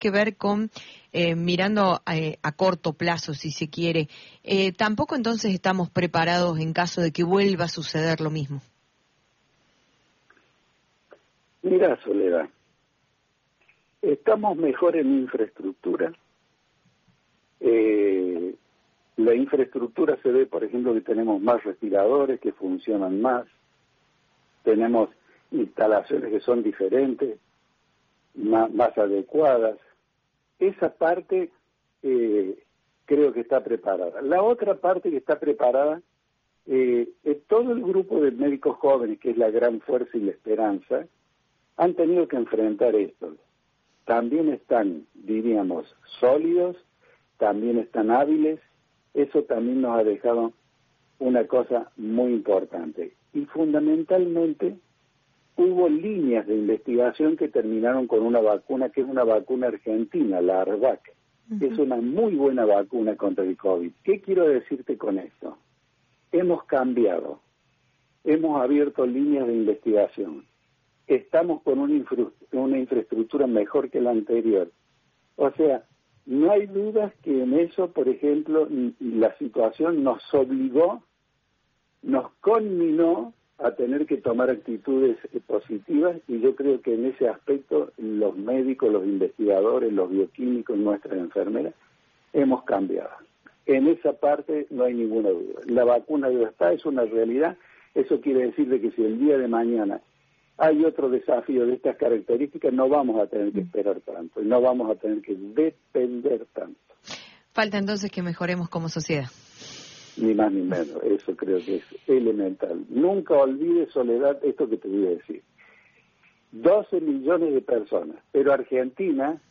que ver con mirando a corto plazo, si se quiere. Tampoco entonces estamos preparados en caso de que vuelva a suceder lo mismo. Mira, Soledad, estamos mejor en infraestructura. La infraestructura se ve, por ejemplo, que tenemos más respiradores que funcionan más, tenemos instalaciones que son diferentes, más adecuadas. Esa parte creo que está preparada. La otra parte que está preparada es todo el grupo de médicos jóvenes, que es la gran fuerza y la esperanza, han tenido que enfrentar esto. También están, diríamos, sólidos, también están hábiles. Eso también nos ha dejado una cosa muy importante. Y fundamentalmente hubo líneas de investigación que terminaron con una vacuna que es una vacuna argentina, la ARVAC. Es una muy buena vacuna contra el COVID. ¿Qué quiero decirte con esto? Hemos cambiado, hemos abierto líneas de investigación, estamos con una infraestructura mejor que la anterior. O sea, no hay dudas que en eso, por ejemplo, la situación nos obligó, nos conminó a tener que tomar actitudes positivas, y yo creo que en ese aspecto los médicos, los investigadores, los bioquímicos, nuestras enfermeras, hemos cambiado. En esa parte no hay ninguna duda. La vacuna ya está, es una realidad. Eso quiere decir de que si el día de mañana hay otro desafío de estas características, no vamos a tener que esperar tanto, y no vamos a tener que depender tanto. Falta entonces que mejoremos como sociedad. Ni más ni menos, eso creo que es elemental. Nunca olvides, Soledad, esto que te voy a decir. 12 millones de personas, pero Argentina